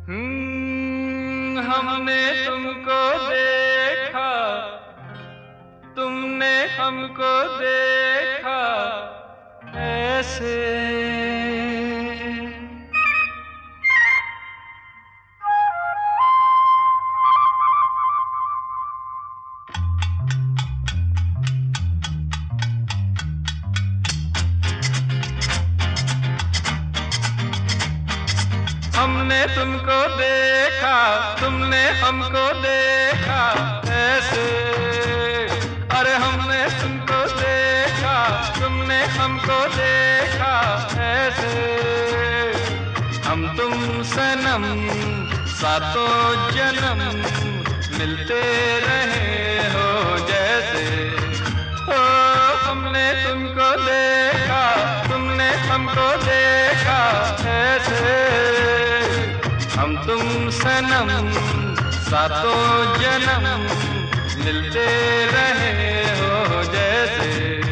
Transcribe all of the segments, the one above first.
हमने तुमको देखा, तुमने हमको देखा ऐसे। हमने तुमको देखा, तुमने हमको देखा ऐसे। अरे हमने तुमको देखा, तुमने हमको देखा ऐसे। हम तुम सनम सातों जन्म मिलते रहे हो जैसे। ओ हमने तुमको देखा, तुमने हमको देखा ऐसे। हम तुम सनम सातों जन्म मिलते रहे हो जैसे।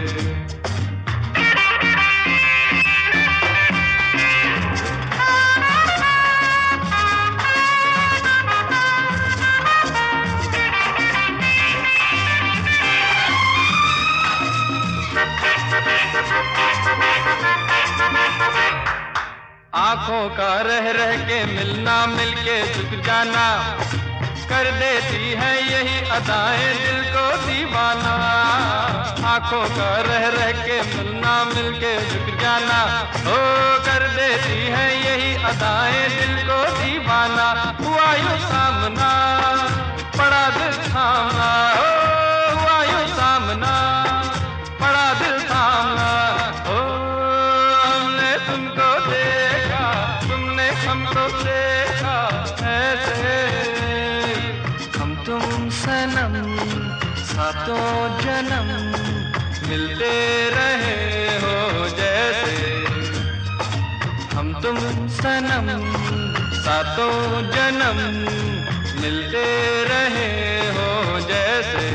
आँखों का रह रह के मिलना, मिलके झुक जाना कर देती है यही अदाएं दिल को दीवाना। आँखों का रह रह के मिलना, मिलके झुक जाना ओ कर देती है यही अदाएं दिल को दीवाना। हुआ यूं सामना पड़ा दिल थामना, ओ हुआ यूं सामना पड़ा दिल थामना। ओ हमने तुमको देखा, तुमने हमको देखा ऐसे। हम तुम सनम सातों जन्म मिलते रहे हो जैसे। हम तुम सनम सातों जन्म मिलते रहे हो जैसे।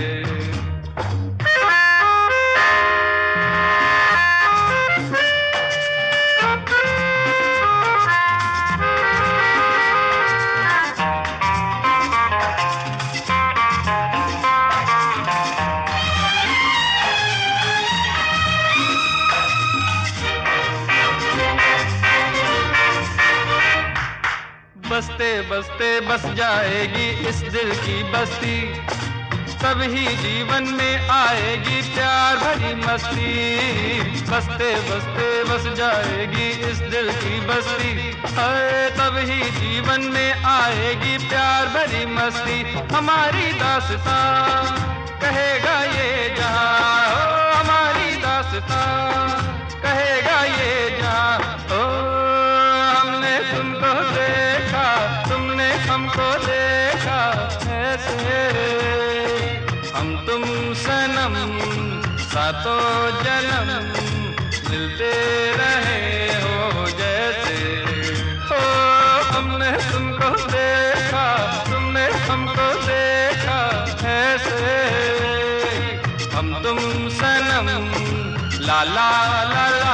बसते बसते बस जाएगी इस दिल की बस्ती, तभी जीवन में आएगी प्यार भरी मस्ती। बसते बसते बस जाएगी इस दिल की बस्ती, तभी जीवन में आएगी प्यार भरी मस्ती। हमारी दास्तां कहेगा ये जहां, ओ हमारी दास्तां कहेगा ये जहां। ओ हमने तुमको देखा, तुमने हमको देखा ऐसे। हम तुम सनम सातों जन्म मिलते रहे हो जैसे। ओ हमने तुमको देखा, तुमने हमको देखा ऐसे। हम तुम सनम ला ला ला ला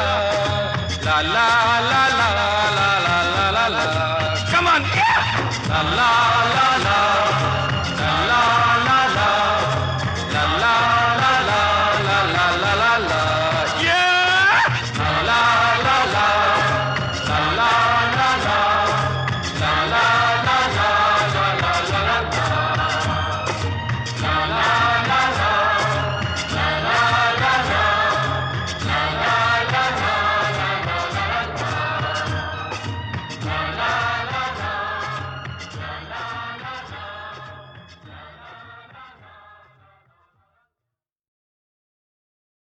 ला ला ला ला ला ला ला ला। Come on, yeah! La la.